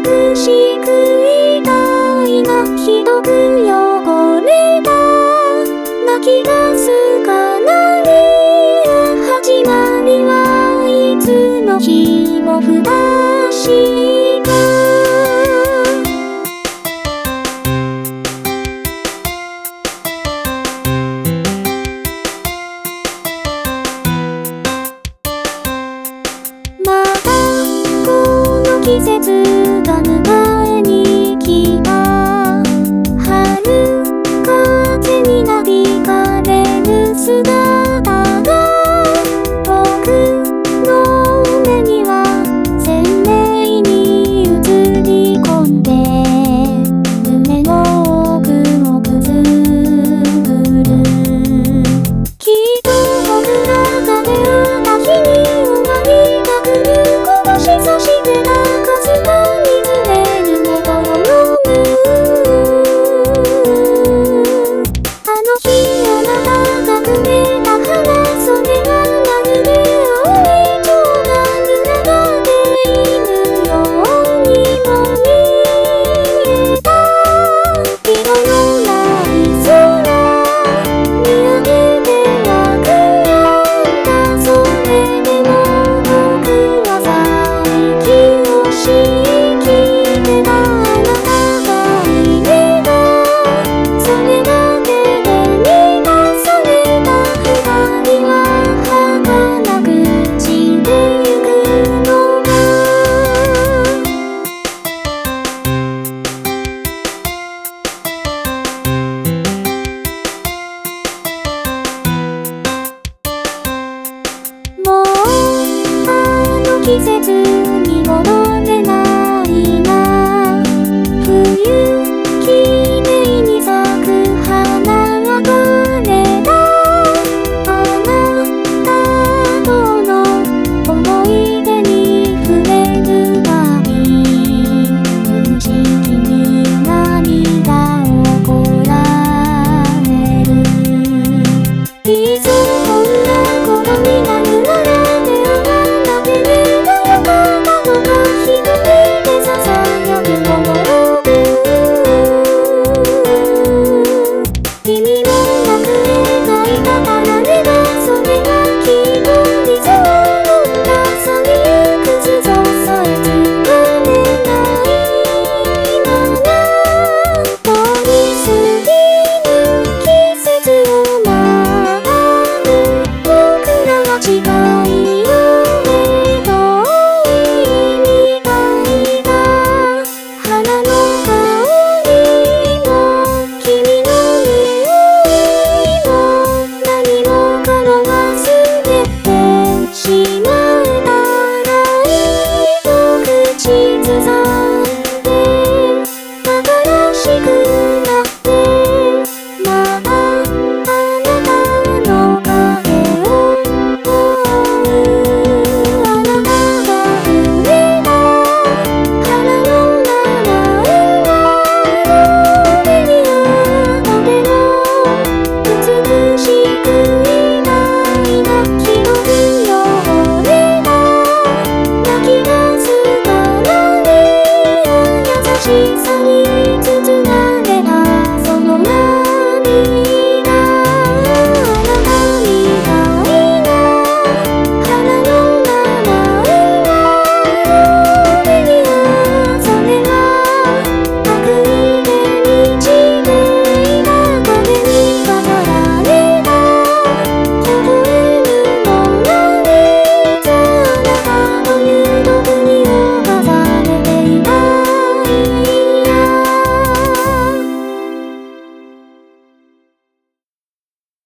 美しく偉大なひどく汚れた泣き出すかなり始まりはいつの日も不確かまたこの季節が迎えに来た春風になびかれる姿が僕の目には鮮明に映り込んで胸の奥をくすぐるきっと僕らが出会った日に終わりが来るこのしそしてた風がに触れるもとを読むあの日あなたがくれた花それがまるで青い蝶が群がっているようにも見えた色のない空見上げては悔やんだそれでも僕は再起をしてたあなたがいればそれだけで満たされた二人は儚く散ってゆくのかもうあの季節